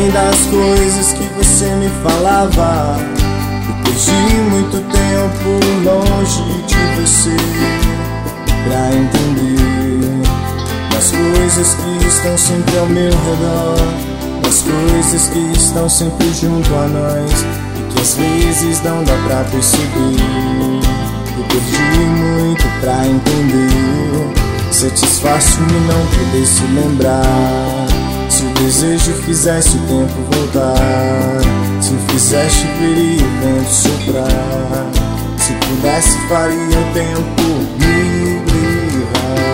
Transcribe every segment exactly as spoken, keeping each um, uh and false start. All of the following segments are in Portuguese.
além das coisas que você me falava. Eu perdi muito tempo longe de você pra entender das coisas que estão sempre ao meu redor, das coisas que estão sempre junto a nós e que às vezes não dá pra perceber. Eu perdi muito pra entender. Satisfaço-me não poder se lembrar. Se o desejo fizesse o tempo voltar, se o fizesse ver o vento soprar, se pudesse faria o tempo me livrar.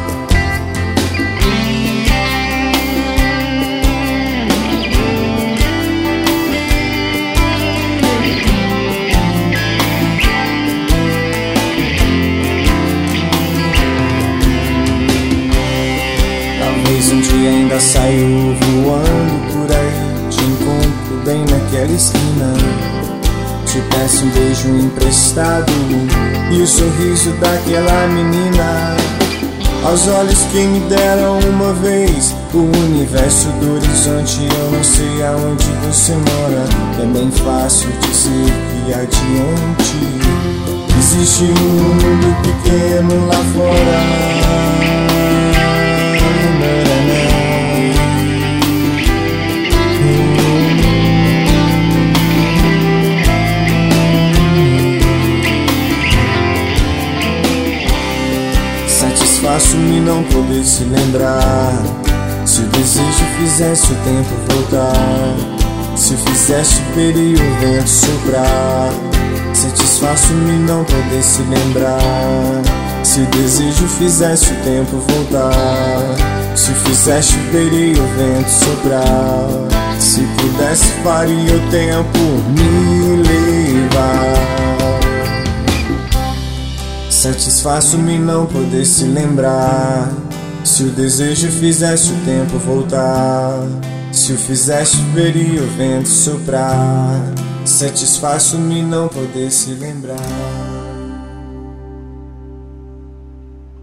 Talvez um dia ainda saio voando por aí, te encontro bem naquela esquina, te peço um beijo emprestado e o sorriso daquela menina. Aos olhos que me deram uma vez o universo do horizonte, eu não sei aonde você mora. É bem fácil dizer que adiante existe um mundo pequeno lá fora. Satisfaço-me não poder se lembrar. Se o desejo fizesse o tempo voltar, se o fizesse ferir o vento soprar. Satisfaço-me não poder se lembrar. Se o desejo fizesse o tempo voltar, se o fizesse ferir o vento soprar. Se pudesse faria o tempo me levar. Satisfaço-me não poder se lembrar. Se o desejo fizesse o tempo voltar, se o fizesse ferir o vento soprar. Satisfaço-me não poder se lembrar.